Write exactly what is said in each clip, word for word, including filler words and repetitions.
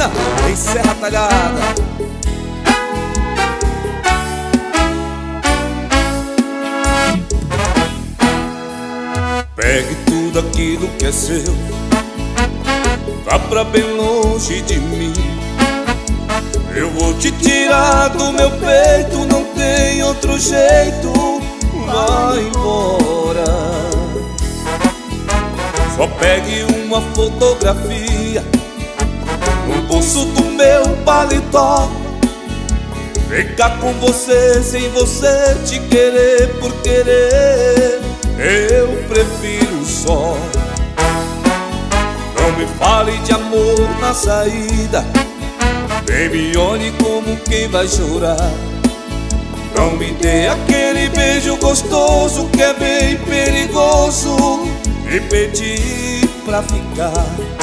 Banda em Serra Talhada. Pegue tudo aquilo que é seu, vá pra bem longe de mim. Eu vou te tirar do meu peito, não tem outro jeito, vai embora. Só pegue uma fotografia no bolso do meu paletó. Ficar com você sem você te querer por querer, eu prefiro só. Não me fale de amor na saída, nem me olhe como quem vai chorar. Não me dê aquele beijo gostoso que é bem perigoso, me pedir pra ficar.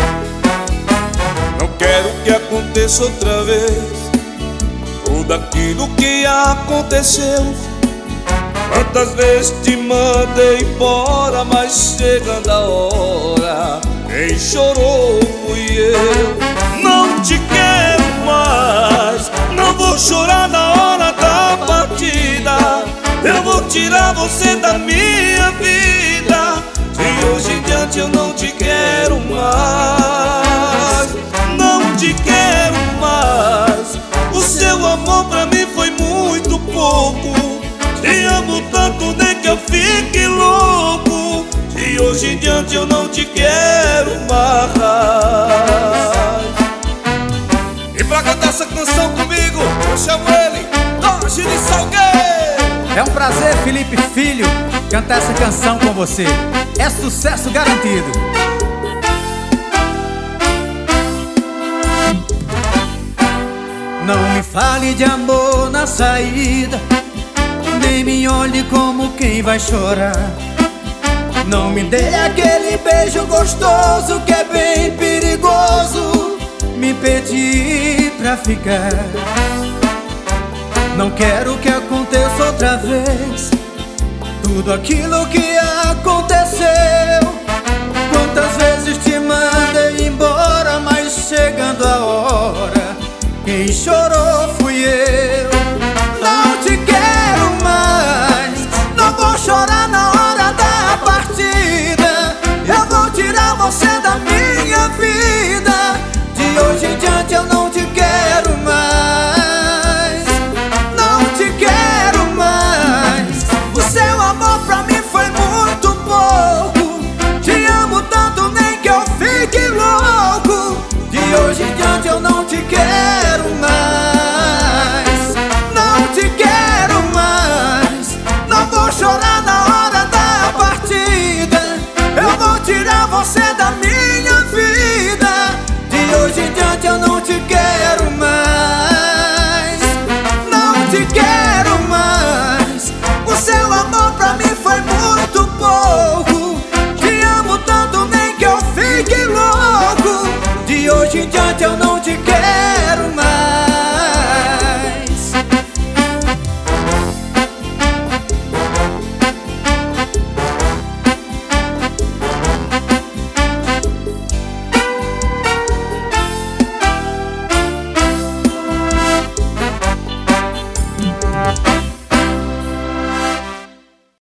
Não quero que aconteça outra vez tudo aquilo que aconteceu. Quantas vezes te mandei embora, mas chegando a hora, quem chorou fui eu. Não te quero mais, não vou chorar na hora da partida. Eu vou tirar você da minha vida, de hoje em diante eu não te quero mais. Não te quero mais, o seu amor pra mim foi muito pouco. Te amo tanto, nem que eu fique louco, de hoje em diante eu não te quero mais. E pra cantar essa canção comigo, eu chamo ele, Jorge de Salgueiro. É um prazer, Felipe Filho, cantar essa canção com você. É sucesso garantido. Não me fale de amor na saída, nem me olhe como quem vai chorar. Não me dê aquele beijo gostoso que é bem perigoso, me pedir pra ficar. Não quero que aconteça outra vez tudo aquilo que aconteceu. Quantas vezes te mandei embora, mas chegando a hora, quem chorou